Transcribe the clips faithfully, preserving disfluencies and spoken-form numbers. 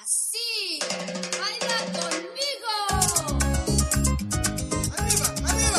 Así, baila conmigo. Arriba, arriba.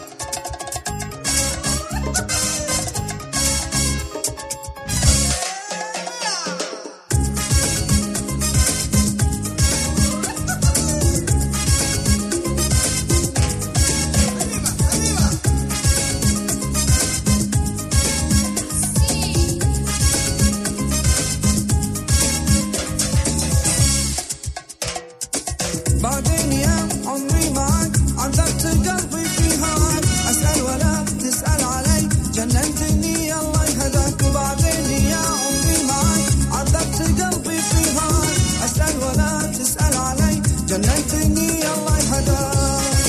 بعدين يا عمري معك عذبت قلبي في هواك أسأل ولا تسأل علي جننتني الله يهداك بعدين يا عمري معك عذبت قلبي في هواك أسأل ولا تسأل علي جننتني الله يهداك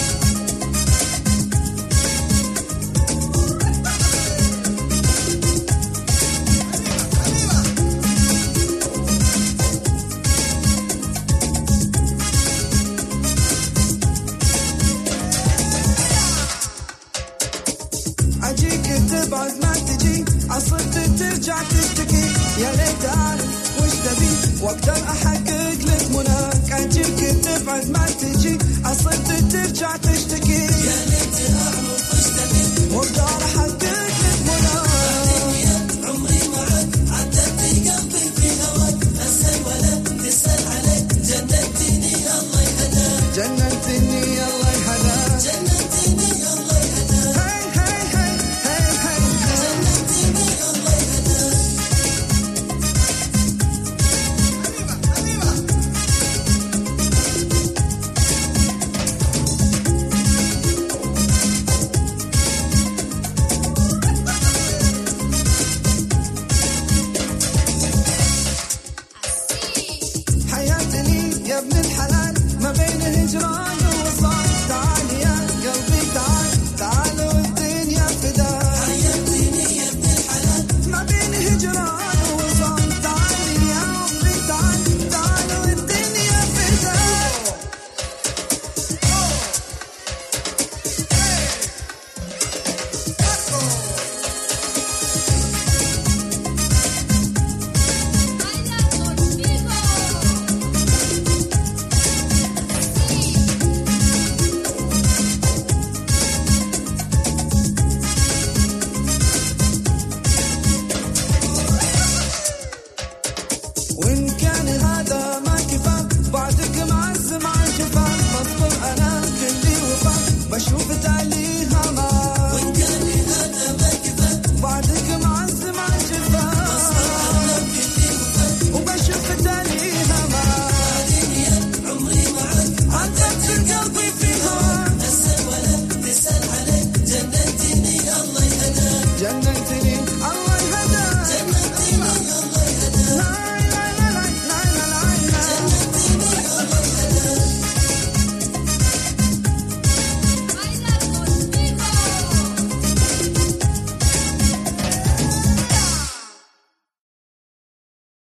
أجيك تبعد ما تجي عصرت ترجع تشتكي يا ليت أعرف وش تبي وأقدر أحقق لك مناك أجيك تبعد ما تجي عصرت ترجع تشتكي يا ليت أعرف وش تبي وأقدر أحقق لك مناك عمري معك عذبت قلبي في هواك أسأل ولا تسأل عليك جننتني الله يهداك جننتني الله يهداك جننتني الله يهداك حياتي لي يا ابن الحلال ما بين هجران